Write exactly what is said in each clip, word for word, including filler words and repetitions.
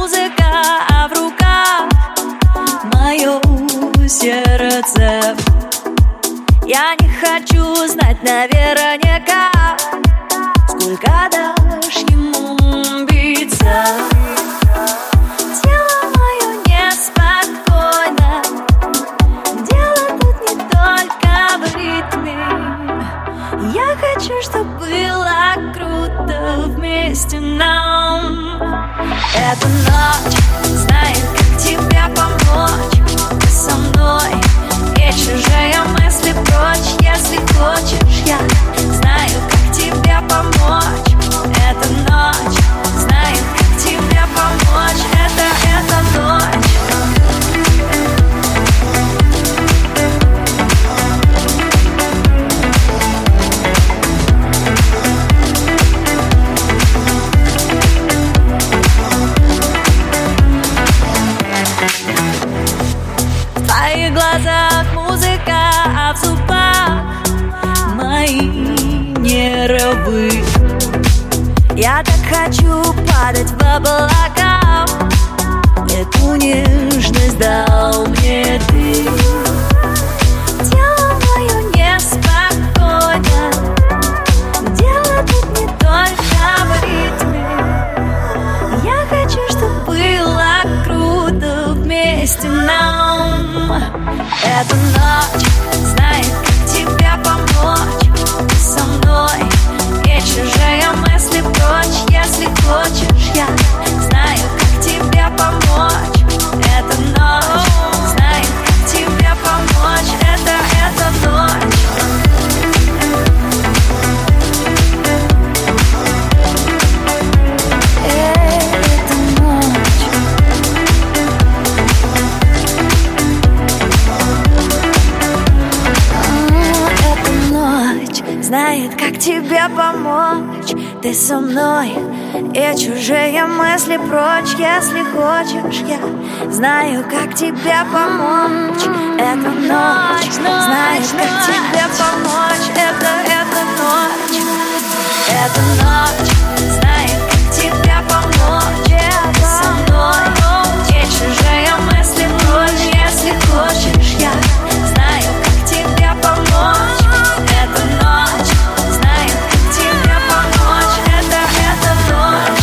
музыка, а в руках мое сердце. Я не хочу знать наверняка, сколько дашь ему биться. Тело мое неспокойно, дело тут не только в ритме. Я хочу, чтоб было круто вместе нам. Эта ночь знает, как тебе помочь. Ты со мной, и чужие мысли прочь. Если хочешь, я знаю, как тебе помочь. Эта ночь знает, как тебе помочь. Это, эта ночь. В твоих глазах музыка, а в зубах мои нервы. Я так хочу падать в облака, эту нежность дал мне ты. Тело мое неспокойно, дело тут не только в ритме. Я хочу, чтоб было круто вместе нам. Эта ночь знает, как тебе помочь. Ты со мной, и чужие мысли прочь. Если хочешь, я знаю, как тебе помочь. Эта ночь знает, как тебе помочь. Это, эта ночь. Знает, как тебе помочь. Ты со мной, и чужие мысли прочь. Если хочешь, я знаю, как тебе помочь. Эта ночь знает, как тебе помочь. Это, это ночь. Эта ночь знает, как тебе помочь. Ты со мной, и чужие мысли прочь. Если хочешь, я знаю, как тебе помочь. Эта ночь знает, как тебе помочь. Это, это ночь.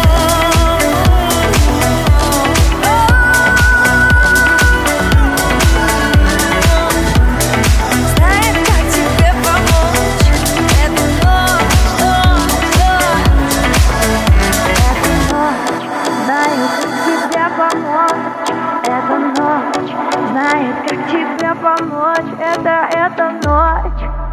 Знает, как тебе помочь. Это ночь, ночь, ночь. Эта ночь знает, как тебе помочь. Это ночь. Знает, как тебе помочь. Это, это ночь.